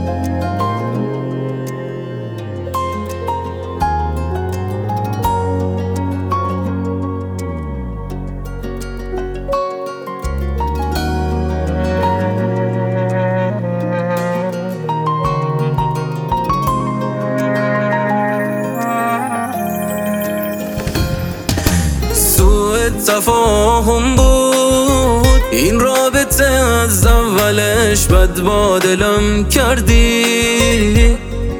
تفاهم بود این رابطه، از اولش بد با دلم کردی.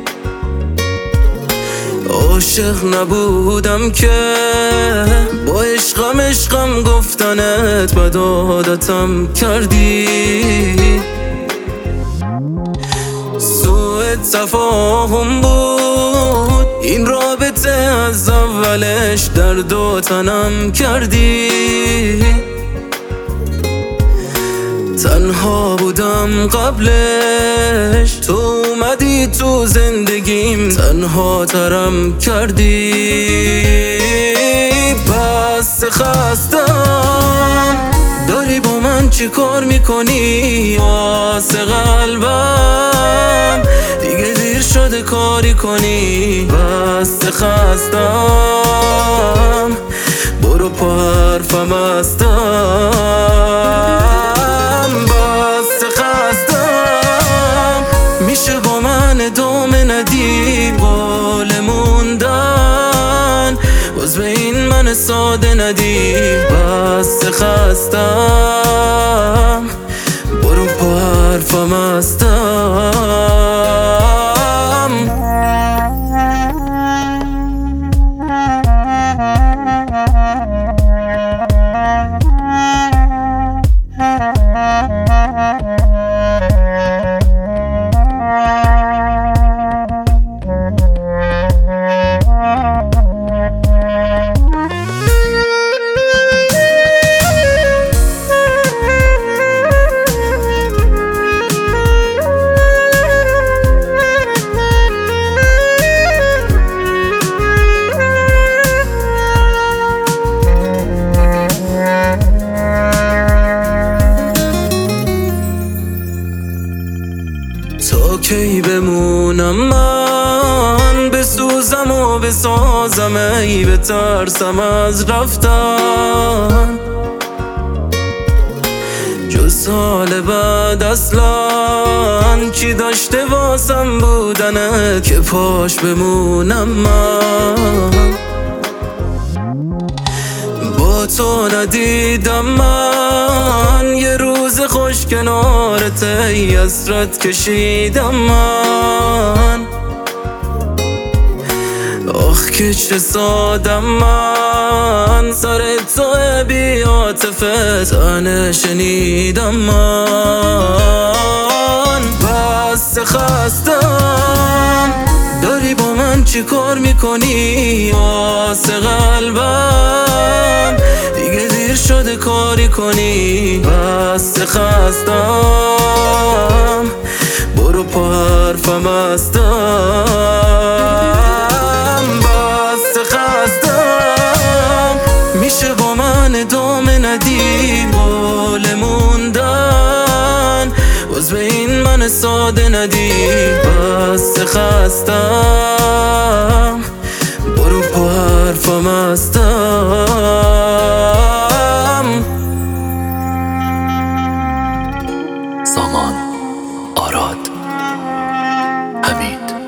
عاشق نبودم که با عشقم گفتنت بد عادتم کردی. سوء تفاهم بود این رابطه، از اولش درد و تنم کردی. تنها بودم قبلش، تو اومدی تو زندگیم تنها ترم کردی. بس خستم، داری با من چی کار میکنی واسه قلبم؟ دیگه دیر شده کاری کنی. بس خستم، برو پا حرفم هستم. بس خستم، میشه با من ادامه ندی قول موندن، باز به این من ساده ندی. بس خستم، برو پا حرفم هستم. تا کی بمونم من، بسوزم و بسازم ای بترسم از رفتن. جز سال بعد اصلا کی داشته واسم بودنت که پاش بمونم من؟ با تو ندیدم من یه روز خوش کنارت، ای حسرت کشیدم من. آخ که چه سادم من، سر تو بی عاطفه تنه شنیدم من. بس خستم، داری با من چی کار میکنی واسه قلبم؟ دیگه دیر شده کاری کنی. بس خستم، برو پا حرفم هستم. بس خستم، میشه با من ادامه ندی قول موندن، باز به این من ساده ندی. بس خستم، برو پا حرفم هستم. سامان، آراد، حمید.